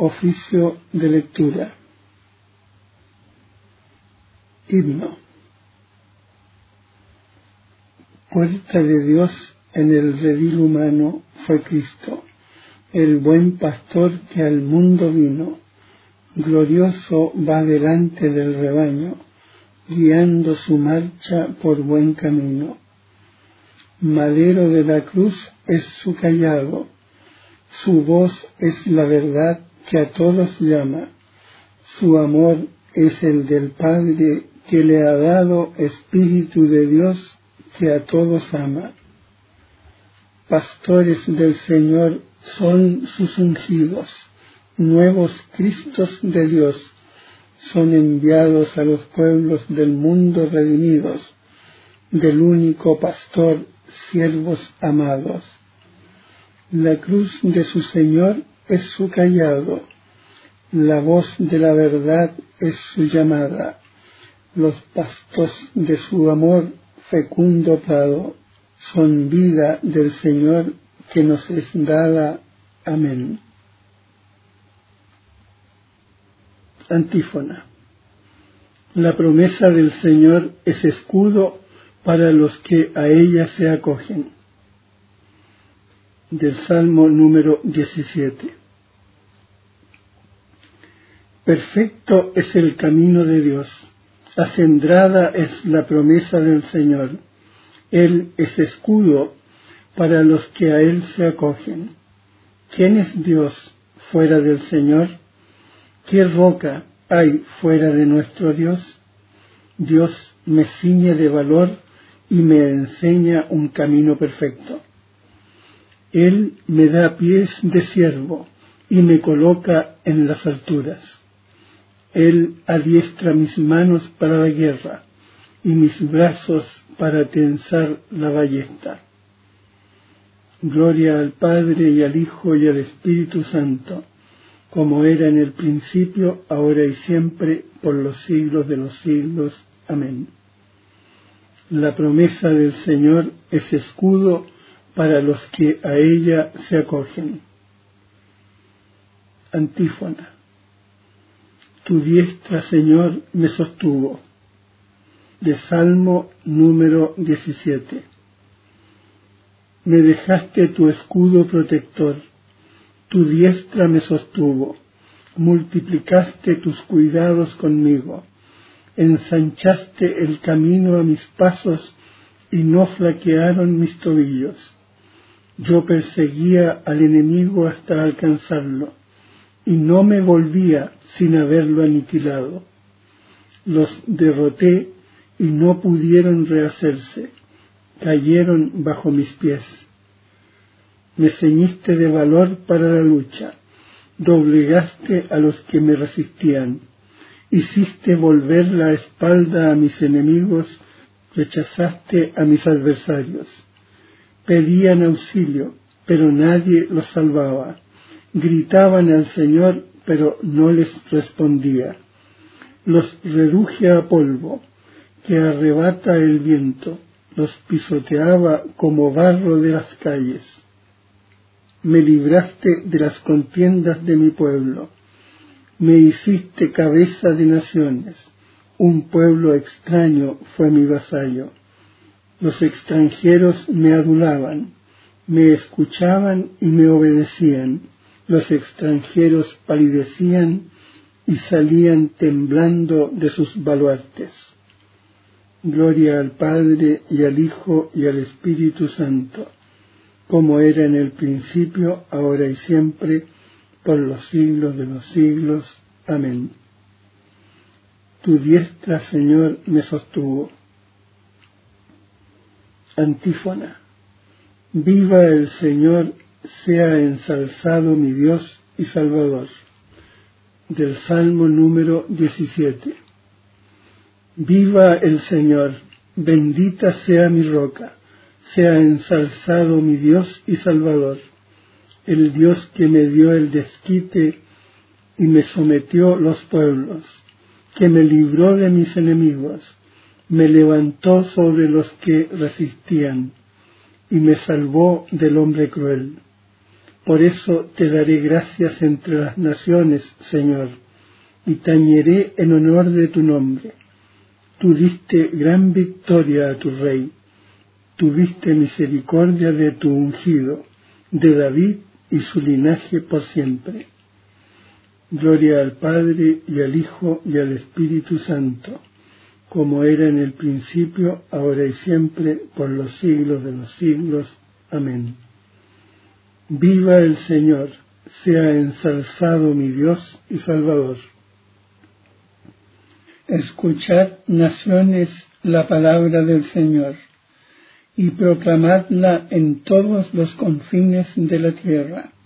Oficio de lectura. Himno. Puerta de Dios en el redil humano fue Cristo, el buen pastor que al mundo vino. Glorioso va delante del rebaño, guiando su marcha por buen camino. Madero de la cruz es su cayado, su voz es la verdad que a todos llama, su amor es el del Padre que le ha dado Espíritu de Dios que a todos ama. Pastores del Señor son sus ungidos, nuevos Cristos de Dios, son enviados a los pueblos del mundo redimidos, del único pastor, siervos amados. La cruz de su Señor es su cayado, la voz de la verdad es su llamada, los pastos de su amor fecundo prado, son vida del Señor que nos es dada. Amén. Antífona. La promesa del Señor es escudo para los que a ella se acogen. Del Salmo número 17. Perfecto es el camino de Dios, acendrada es la promesa del Señor. Él es escudo para los que a Él se acogen. ¿Quién es Dios fuera del Señor? ¿Qué roca hay fuera de nuestro Dios? Dios me ciñe de valor y me enseña un camino perfecto. Él me da pies de siervo y me coloca en las alturas. Él adiestra mis manos para la guerra y mis brazos para tensar la ballesta. Gloria al Padre y al Hijo y al Espíritu Santo, como era en el principio, ahora y siempre, por los siglos de los siglos. Amén. La promesa del Señor es escudo para los que a ella se acogen. Antífona. Tu diestra, Señor, me sostuvo. De Salmo número 17. Me dejaste tu escudo protector, tu diestra me sostuvo, multiplicaste tus cuidados conmigo, ensanchaste el camino a mis pasos y no flaquearon mis tobillos. Yo perseguía al enemigo hasta alcanzarlo, y no me volvía sin haberlo aniquilado. Los derroté y no pudieron rehacerse, cayeron bajo mis pies. Me ceñiste de valor para la lucha, doblegaste a los que me resistían, hiciste volver la espalda a mis enemigos, rechazaste a mis adversarios. Pedían auxilio, pero nadie los salvaba. Gritaban al Señor, pero no les respondía. Los reduje a polvo, que arrebata el viento, los pisoteaba como barro de las calles. Me libraste de las contiendas de mi pueblo, me hiciste cabeza de naciones, un pueblo extraño fue mi vasallo. Los extranjeros me adulaban, me escuchaban y me obedecían. Los extranjeros palidecían y salían temblando de sus baluartes. Gloria al Padre y al Hijo y al Espíritu Santo, como era en el principio, ahora y siempre, por los siglos de los siglos. Amén. Tu diestra, Señor, me sostuvo. Antífona. Viva el Señor, sea ensalzado mi Dios y Salvador. Del Salmo número 17. Viva el Señor, bendita sea mi roca, sea ensalzado mi Dios y Salvador, el Dios que me dio el desquite y me sometió los pueblos, que me libró de mis enemigos, me levantó sobre los que resistían, y me salvó del hombre cruel. Por eso te daré gracias entre las naciones, Señor, y tañeré en honor de tu nombre. Tú diste gran victoria a tu rey. Tuviste misericordia de tu ungido, de David y su linaje por siempre. Gloria al Padre y al Hijo y al Espíritu Santo, como era en el principio, ahora y siempre, por los siglos de los siglos. Amén. Viva el Señor, sea ensalzado mi Dios y Salvador. Escuchad, naciones, la palabra del Señor, y proclamadla en todos los confines de la tierra.